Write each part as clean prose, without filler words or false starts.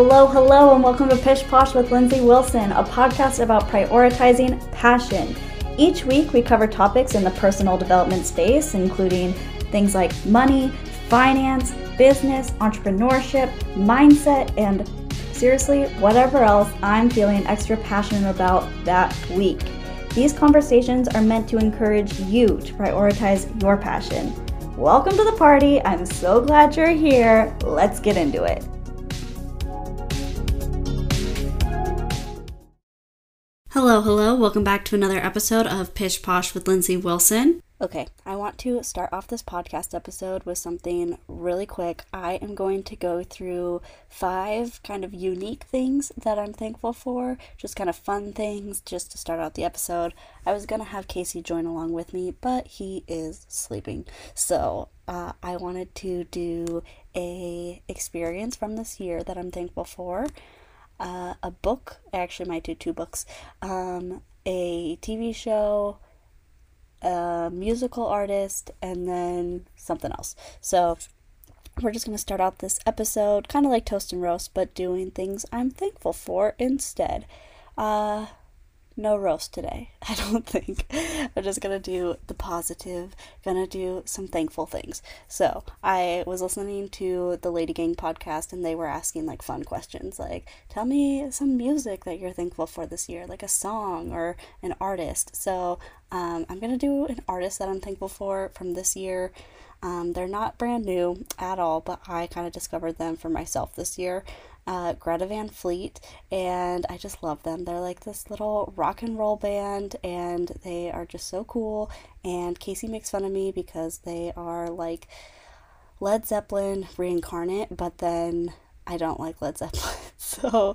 Hello, and welcome to Pish Posh with Lindsay Wilson, a podcast about prioritizing passion. Each week, we cover topics in the personal development space, including things like money, finance, business, entrepreneurship, mindset, and seriously, whatever else I'm feeling extra passionate about that week. These conversations are meant to encourage you to prioritize your passion. Welcome to the party. I'm so glad you're here. Let's get into it. Hello. Welcome back to another episode of Pish Posh with Lindsay Wilson. Okay, I want to start off this podcast episode with something really quick. I am going to go through 5 kind of unique things that I'm thankful for, just kind of fun things, just to start out the episode. I was going to have Casey join along with me, but he is sleeping. So I wanted to do a experience from this year that I'm thankful for. A book, I actually might do 2 books, a TV show, a musical artist, and then something else. So we're just going to start out this episode kind of like Toast and Roast, but doing things I'm thankful for instead. No roast today, I don't think. I'm just going to do the positive, going to do some thankful things. So I was listening to the Lady Gang podcast, and they were asking like fun questions, like, tell me some music that you're thankful for this year, like a song or an artist. So I'm going to do an artist that I'm thankful for from this year. They're not brand new at all, but I kind of discovered them for myself this year. Greta Van Fleet, and I just love them. They're like this little rock and roll band, and they are just so cool. And Casey makes fun of me because they are like Led Zeppelin reincarnate, but then I don't like Led Zeppelin, so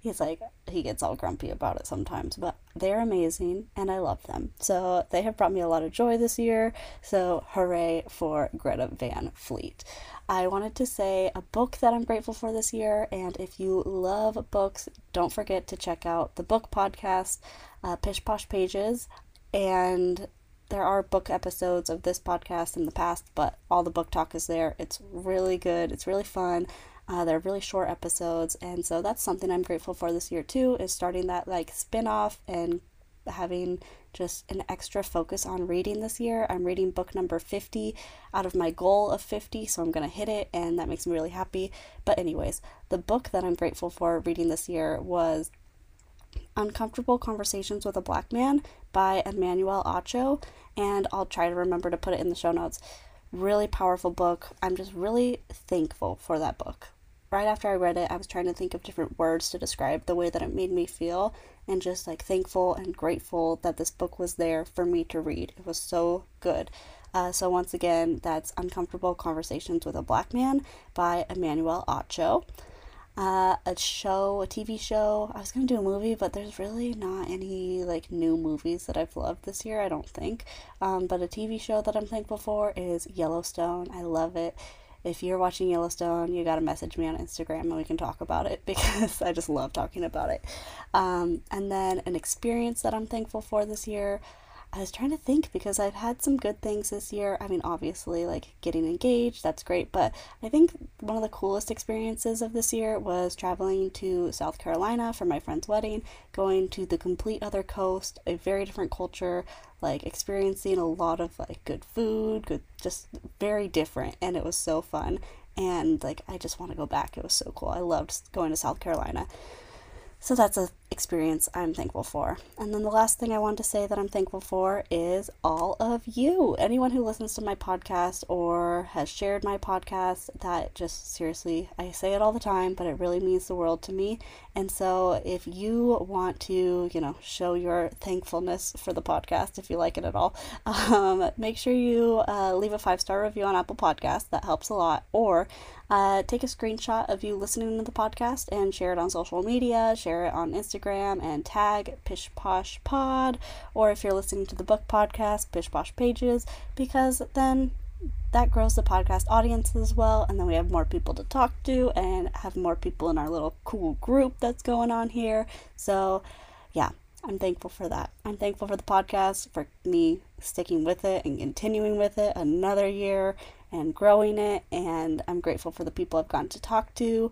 he gets all grumpy about it sometimes, but they're amazing and I love them. So they have brought me a lot of joy this year, so hooray for Greta Van Fleet. I wanted to say a book that I'm grateful for this year, and if you love books, don't forget to check out the book podcast, Pish Posh Pages, and there are book episodes of this podcast in the past, but all the book talk is there. It's really good. It's really fun. They're really short episodes, and so that's something I'm grateful for this year too, is starting that like spin-off and having just an extra focus on reading this year. I'm reading book number 50 out of my goal of 50, so I'm gonna hit it, and that makes me really happy. But anyways, the book that I'm grateful for reading this year was Uncomfortable Conversations with a Black Man by Emmanuel Acho, and I'll try to remember to put it in the show notes. Really powerful book. I'm just really thankful for that book. Right after I read it, I was trying to think of different words to describe the way that it made me feel, and just like thankful and grateful that this book was there for me to read. It was so good. So once again, that's Uncomfortable Conversations with a Black Man by Emmanuel Acho. A TV show. I was going to do a movie, but there's really not any like new movies that I've loved this year, I don't think. But a TV show that I'm thankful for is Yellowstone. I love it. If you're watching Yellowstone, you gotta message me on Instagram and we can talk about it, because I just love talking about it. And then an experience that I'm thankful for this year. I was trying to think, because I've had some good things this year. I mean, obviously, like getting engaged, that's great. But I think one of the coolest experiences of this year was traveling to South Carolina for my friend's wedding, going to the complete other coast, a very different culture, like experiencing a lot of like good food, just very different. And it was so fun. And like, I just want to go back. It was so cool. I loved going to South Carolina. So that's an experience I'm thankful for. And then the last thing I want to say that I'm thankful for is all of you. Anyone who listens to my podcast or has shared my podcast, that just seriously, I say it all the time, but it really means the world to me. And so if you want to, show your thankfulness for the podcast, if you like it at all, make sure you leave a 5-star review on Apple Podcasts. That helps a lot. Or take a screenshot of you listening to the podcast and share it on social media, share it on Instagram, and tag Pish Posh Pod, or if you're listening to the book podcast, Pish Posh Pages, because then that grows the podcast audience as well, and then we have more people to talk to and have more people in our little cool group that's going on here. So yeah, I'm thankful for that. I'm thankful for the podcast, for me sticking with it and continuing with it another year and growing it, and I'm grateful for the people I've gotten to talk to.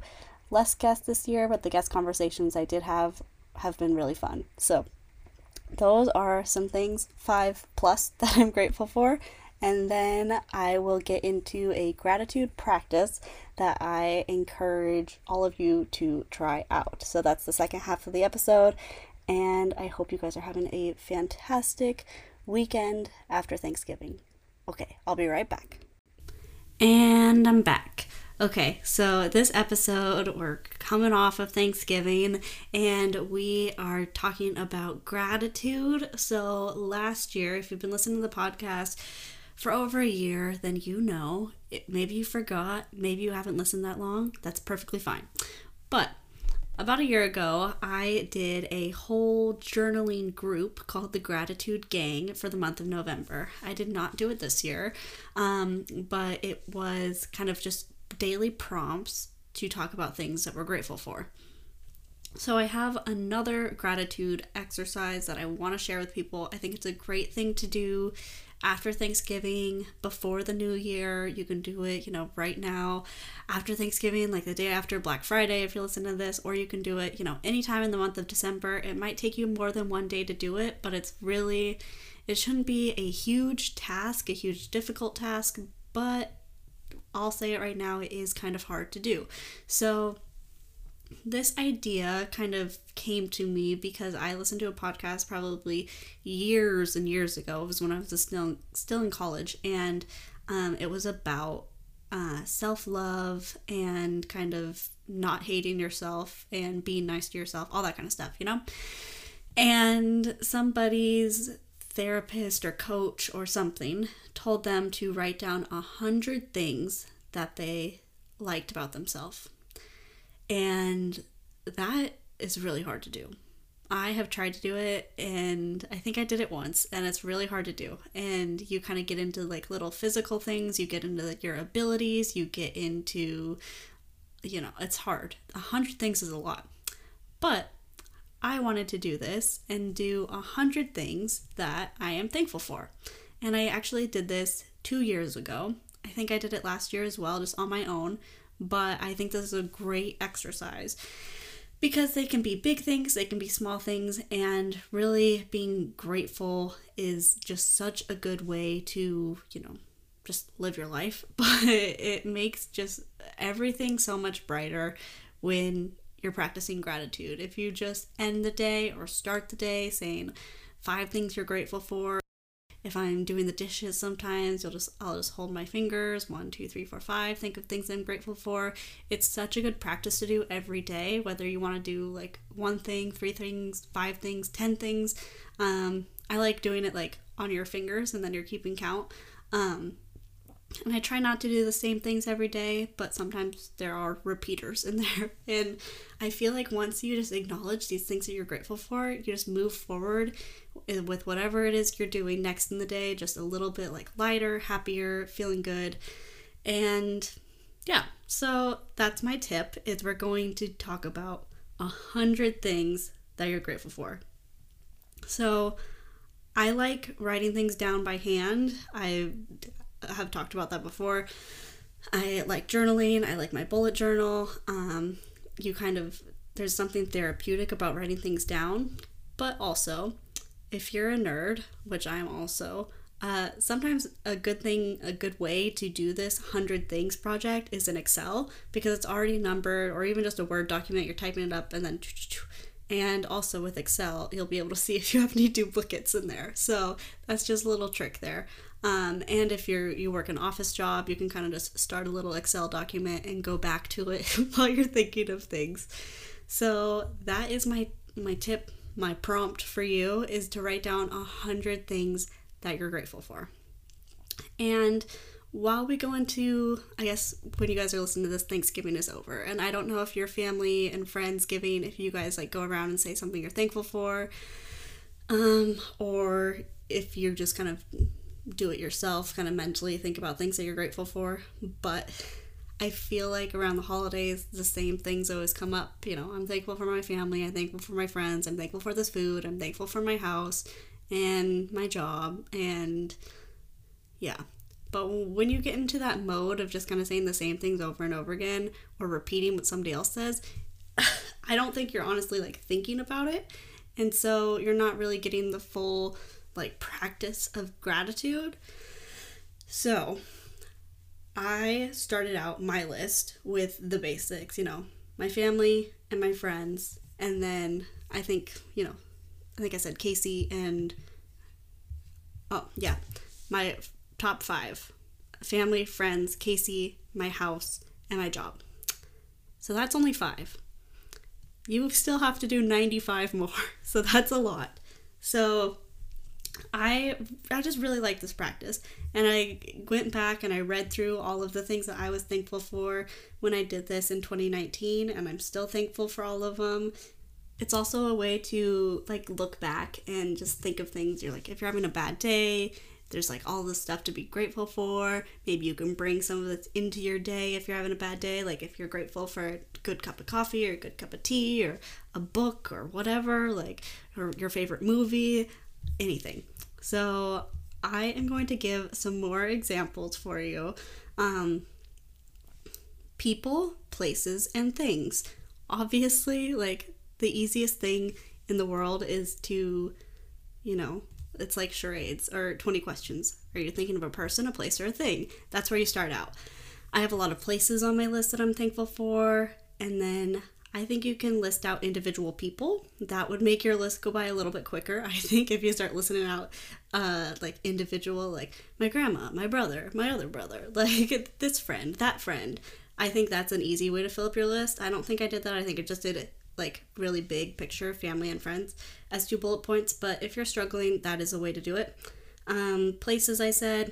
less guests this year, but the guest conversations I did have been really fun. So those are some things, 5 plus, that I'm grateful for. And then I will get into a gratitude practice that I encourage all of you to try out. So that's the second half of the episode. And I hope you guys are having a fantastic weekend after Thanksgiving. Okay, I'll be right back. And I'm back. Okay, so this episode, we're coming off of Thanksgiving and we are talking about gratitude. So last year, if you've been listening to the podcast for over a year, then you know, maybe you forgot, maybe you haven't listened that long, that's perfectly fine. But about a year ago, I did a whole journaling group called the Gratitude Gang for the month of November. I did not do it this year, but it was kind of just daily prompts to talk about things that we're grateful for. So I have another gratitude exercise that I want to share with people. I think it's a great thing to do after Thanksgiving, before the new year. You can do it, right now, after Thanksgiving, like the day after Black Friday, if you listen to this, or you can do it, anytime in the month of December. It might take you more than one day to do it, but it shouldn't be a huge task, a huge difficult task, but I'll say it right now, it is kind of hard to do. So this idea kind of came to me because I listened to a podcast probably years and years ago. It was when I was still in college, and it was about self-love and kind of not hating yourself and being nice to yourself, all that kind of stuff, And somebody's therapist or coach or something told them to write down 100 things that they liked about themselves. And that is really hard to do. I have tried to do it, and I think I did it once, and it's really hard to do. And you kind of get into like little physical things, you get into like your abilities, you get into, it's hard. 100 things is a lot. But I wanted to do this and do 100 things that I am thankful for. And I actually did this 2 years ago. I think I did it last year as well, just on my own. But I think this is a great exercise because they can be big things, they can be small things, and really being grateful is just such a good way to, just live your life. But it makes just everything so much brighter when you're practicing gratitude. If you just end the day or start the day saying 5 things you're grateful for. If I'm doing the dishes sometimes, I'll just hold my fingers, 1, 2, 3, 4, 5, think of things I'm grateful for. It's such a good practice to do every day, whether you want to do like 1 thing, 3 things, 5 things, 10 things. I like doing it like on your fingers and then you're keeping count. And I try not to do the same things every day, but sometimes there are repeaters in there. And I feel like once you just acknowledge these things that you're grateful for, you just move forward with whatever it is you're doing next in the day, just a little bit like lighter, happier, feeling good. And yeah, so that's my tip, is we're going to talk about 100 things that you're grateful for. So I like writing things down by hand. I have talked about that before. I like journaling. I like my bullet journal. There's something therapeutic about writing things down, but also if you're a nerd, which I am also, sometimes a good way to do this 100 things project is in Excel, because it's already numbered, or even just a Word document, you're typing it up and then, and also with Excel, you'll be able to see if you have any duplicates in there. So that's just a little trick there. And if you work an office job, you can kind of just start a little Excel document and go back to it while you're thinking of things. So that is my tip, my prompt for you, is to write down 100 things that you're grateful for. And while we go into, I guess when you guys are listening to this, Thanksgiving is over. And I don't know if your family and friends giving, if you guys like go around and say something you're thankful for, or if you just kind of do it yourself, kind of mentally think about things that you're grateful for. But I feel like around the holidays, the same things always come up. I'm thankful for my family, I'm thankful for my friends, I'm thankful for this food, I'm thankful for my house and my job, and yeah. But when you get into that mode of just kind of saying the same things over and over again or repeating what somebody else says, I don't think you're honestly like thinking about it. And so you're not really getting the full like practice of gratitude. So I started out my list with the basics, my family and my friends. And then I think I said Casey and, my top 5. Family, friends, Casey, my house, and my job. So that's only 5. You still have to do 95 more, so that's a lot. So I just really like this practice, and I went back and I read through all of the things that I was thankful for when I did this in 2019, and I'm still thankful for all of them. It's also a way to like look back and just think of things. You're like, if you're having a bad day, there's like all this stuff to be grateful for. Maybe you can bring some of this into your day if you're having a bad day. Like if you're grateful for a good cup of coffee or a good cup of tea or a book or whatever, like, or your favorite movie, anything. So I am going to give some more examples for you. People, places, and things. Obviously, like the easiest thing in the world is to, it's like charades or 20 questions. Are you thinking of a person, a place, or a thing? That's where you start out. I have a lot of places on my list that I'm thankful for, and then I think you can list out individual people. That would make your list go by a little bit quicker. I think if you start listening out like individual, like my grandma, my brother, my other brother, like this friend, that friend. I think that's an easy way to fill up your list. I don't think I did that. I think I just did it like really big picture, family and friends as 2 bullet points. But if you're struggling, that is a way to do it. Places, I said.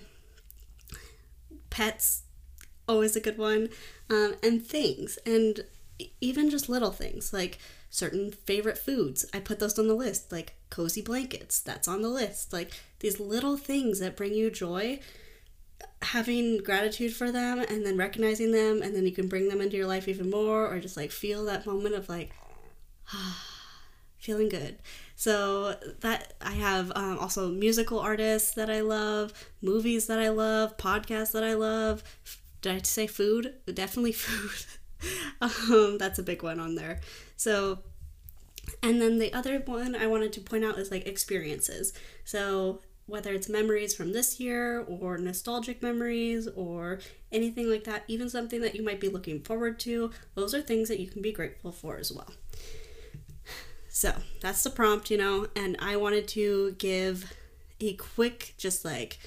Pets, always a good one. And things. And even just little things like certain favorite foods. I put those on the list, like cozy blankets. That's on the list. Like these little things that bring you joy. Having gratitude for them and then recognizing them, and then you can bring them into your life even more, or just like feel that moment of like feeling good. So that I have also musical artists that I love, movies that I love, podcasts that I love. Did I say food? Definitely food. That's a big one on there. So, and then the other one I wanted to point out is like experiences. So whether it's memories from this year or nostalgic memories or anything like that, even something that you might be looking forward to, those are things that you can be grateful for as well. So that's the prompt, and I wanted to give a quick, just like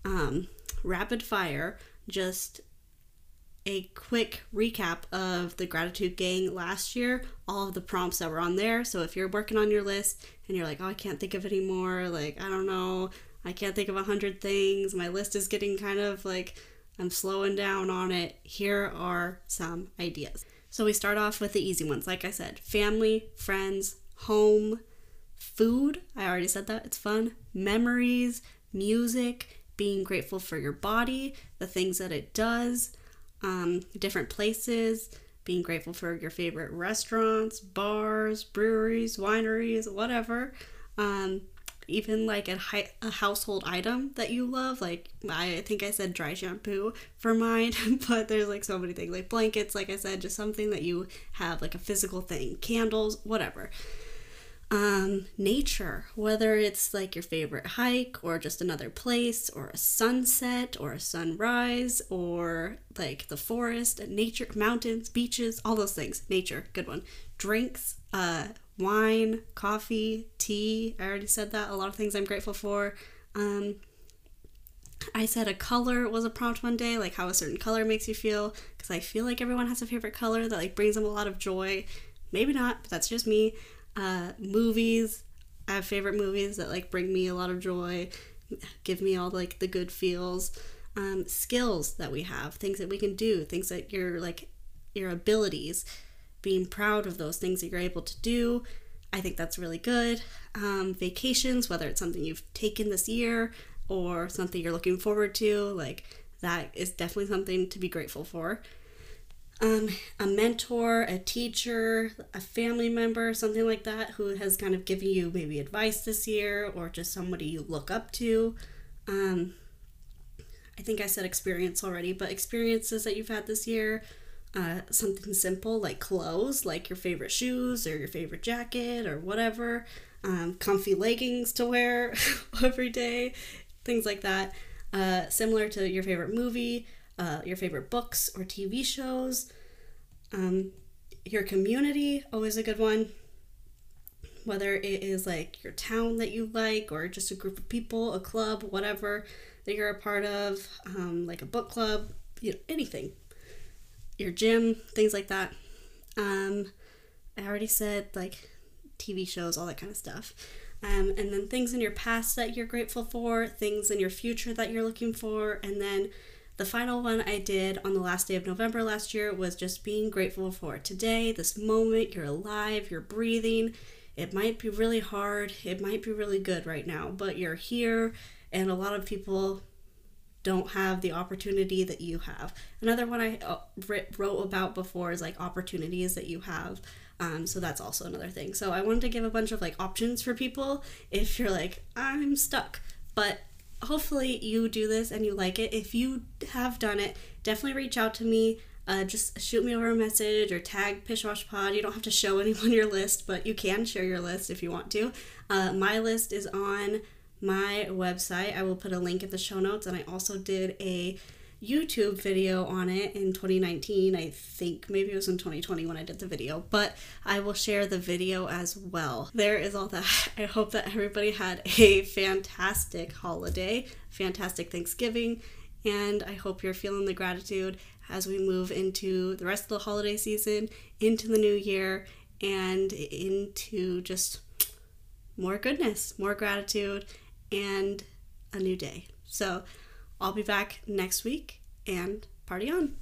rapid fire, just a quick recap of the Gratitude Gang last year, all of the prompts that were on there. So if you're working on your list and you're like, oh, I can't think of any more, like, I don't know, I can't think of 100 things, my list is getting kind of like, I'm slowing down on it, here are some ideas. So we start off with the easy ones. Like I said, family, friends, home, food, I already said that, it's fun, memories, music, being grateful for your body, the things that it does, different places, being grateful for your favorite restaurants, bars, breweries, wineries, whatever. Even like a household item that you love, like I think I said dry shampoo for mine, but there's like so many things, like blankets, like I said, just something that you have, like a physical thing, candles, whatever. Nature, whether it's like your favorite hike or just another place or a sunset or a sunrise or like the forest, nature, mountains, beaches, all those things. Nature, good one. Drinks, wine, coffee, tea, I already said that. A lot of things I'm grateful for. I said a color was a prompt one day, like how a certain color makes you feel, because I feel like everyone has a favorite color that like brings them a lot of joy. Maybe not, but that's just me. Movies, I have favorite movies that like bring me a lot of joy, give me all like the good feels. Skills that we have, things that we can do, things that you're like your abilities, being proud of those things that you're able to do. I think that's really good. Vacations, whether it's something you've taken this year or something you're looking forward to, like that is definitely something to be grateful for. A mentor, a teacher, a family member, something like that, who has kind of given you maybe advice this year, or just somebody you look up to. I think I said experience already, but experiences that you've had this year. Something simple like clothes, like your favorite shoes or your favorite jacket or whatever. Comfy leggings to wear every day, things like that. Similar to your favorite movie, your favorite books or TV shows. Your community, always a good one. Whether it is like your town that you like or just a group of people, a club, whatever that you're a part of, like a book club, anything. Your gym, things like that. I already said like TV shows, all that kind of stuff. And then things in your past that you're grateful for, things in your future that you're looking for, and then the final one I did on the last day of November last year was just being grateful for today, this moment, you're alive, you're breathing. It might be really hard, it might be really good right now, but you're here, and a lot of people don't have the opportunity that you have. Another one I wrote about before is like opportunities that you have. So that's also another thing. So I wanted to give a bunch of like options for people if you're like, I'm stuck. But hopefully you do this and you like it. If you have done it, definitely reach out to me. Just shoot me over a message or tag Pish Posh Pod. You don't have to show anyone your list, but you can share your list if you want to. My list is on my website. I will put a link in the show notes, and I also did a YouTube video on it in 2019. I think maybe it was in 2020 when I did the video, but I will share the video as well. There is all that. I hope that everybody had a fantastic holiday, fantastic Thanksgiving, and I hope you're feeling the gratitude as we move into the rest of the holiday season, into the new year, and into just more goodness, more gratitude, and a new day. So I'll be back next week, and party on.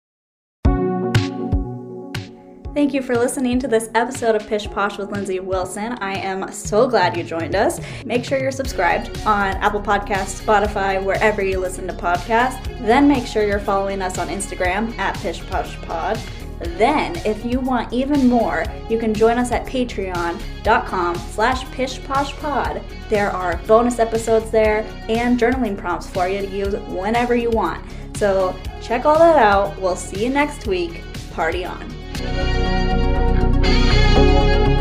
Thank you for listening to this episode of Pish Posh with Lindsay Wilson. I am so glad you joined us. Make sure you're subscribed on Apple Podcasts, Spotify, wherever you listen to podcasts. Then make sure you're following us on Instagram at Pish Posh Pod. Then, if you want even more, you can join us at patreon.com/pishposhpod. There are bonus episodes there and journaling prompts for you to use whenever you want. So check all that out. We'll see you next week. Party on.